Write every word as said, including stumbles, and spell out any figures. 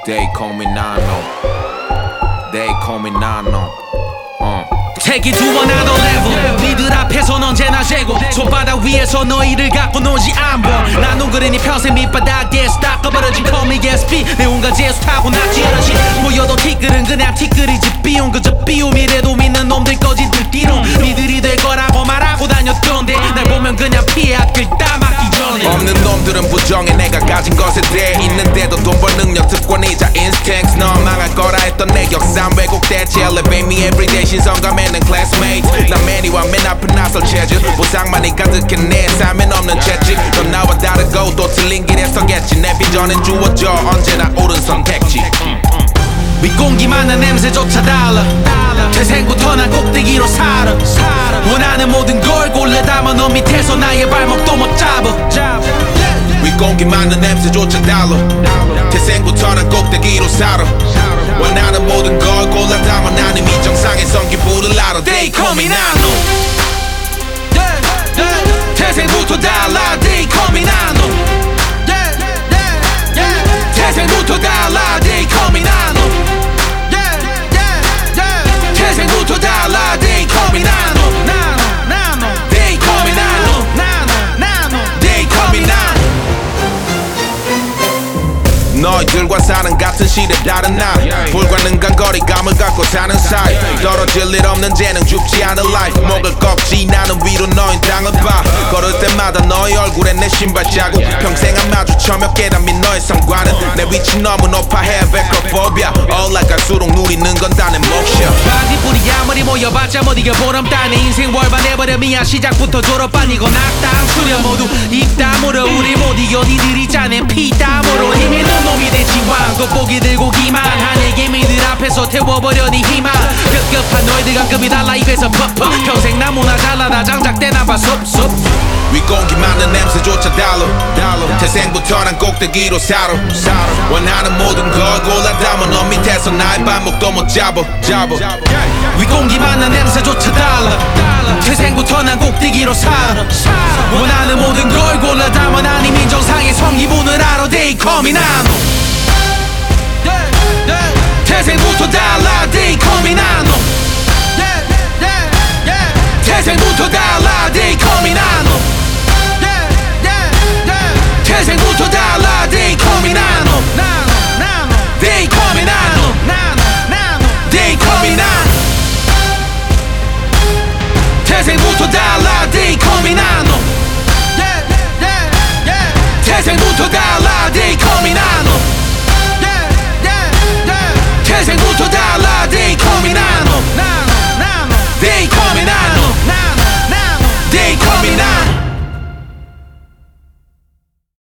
They call me Nano. They call me Nano. uh. Take it to another level. 니들 앞에선 언제나 재고 손바닥 위에서 너희를 갖고 노지 않보. 나는 그러니 평생 밑바닥에서 닦아버려진 Call me 에스피 내 온갖 재수 타고났지 어르신. 모여도 티끌은 그냥 티끌이지 비용 그저 비움이래도 믿는 놈들 거짓들 뒤로 니들이 될 거라고 말하고 다녔던데 날 보면 그냥 피해 앞길 따막기 전에. 없는 놈들은 부정해 내가 가진 것에 대해 있는데도 돈 벌 능력 특권이자 instincts. 넌 망할 거라 했던 내 역산 왜곡됐지. Elevate me everyday 신성감에는 classmates. 난 매니와 맨 앞에 나설 체질 보상만이 가득해 내 삶엔 없는 채찍. 넌 나와 다르고 또 틀린 길에 서겠지. 내 비전은 주어져 언제나 옳은 선택지. 윗공기 많은 냄새조차 달라. 태생부터 난 꼭대기로 살아. 원하는 모든 걸 골라 담아 너 밑에서 나의 발목도 못 잡아. 윗공기 많은 냄새조차 달라. 태생부터 난 꼭대기로 살아. 원하는 모든 걸 골라 담아 나는 이 정상의 성기부를 알아. They call me Nano. 태생부터 달라. They call me Nano. 태생부터 달라. They call me Nano. 태생부터 달라. They call me Nano. They call me Nano. They call me Nano. 너희들과 사는 같은 시대 다른 나 불가능한 거리감을 갖고 사는 사이 떨어질 일 없는 재능 줍지 않은 life. 목을 꺾지 나는 위로 너희 땅을 봐. 걸을 때마다 너희 얼굴에 내 신발 자국. 평생 안 마주쳐 계단 및 너의 성과는 내 위치 너무 높아 have acrophobia. 올라갈수록 누리는 건 다 내 몫이야. 반딧불이 아무리 모여봤자 못 이겨 보람다. 내 인생 월반해버려 미야 시작부터 졸업 아니고 낙당 수련 모두 입 다물어 우리 못 이겨 니들이 짜낸 피땀으로 힘이 있는 놈이 되지 왕 겉보기 들고 기만하네 개미들 앞에서 태워버려 니 희망. 급급한 너희들 감금이 달라 입에서 퍽퍽 평생 나무나 잘라다 장작대나 봐 섭섭. 윗공기 많은 냄새조차 달라. 태생부터 난 꼭대기로 살아. 원하는 모든 걸 골라 담아 너 밑에서 나의 발목도 못 잡아. 윗공기 많은 냄새조차 달라. 태생부터 난 꼭대기로 살아. 원하는 모든 걸 골라 담아 난 이미 정상의 성기분을 알아. They call me Nano. 태생부터 달라. They call me Nano.